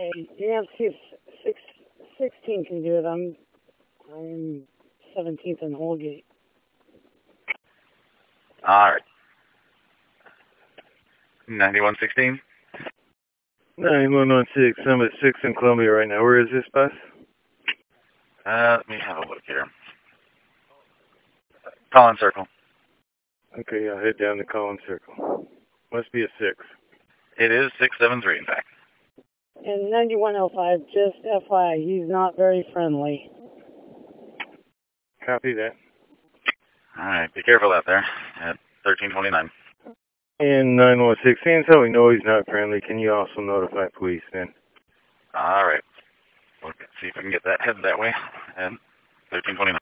Yeah, see if 16 can do it. I'm 17th in Holgate. All right. 9116. 9116. I'm at 6 in Columbia right now. Where is this bus? Let me have a look here. Collins Circle. Okay, I'll head down to Collins Circle. Must be a 6. It is 673, in fact. And 9105, just FYI, he's not very friendly. Copy that. All right, be careful out there at 1329. And 9116, so we know he's not friendly. Can you also notify police then? All right. We'll see if we can get that headed that way at 1329.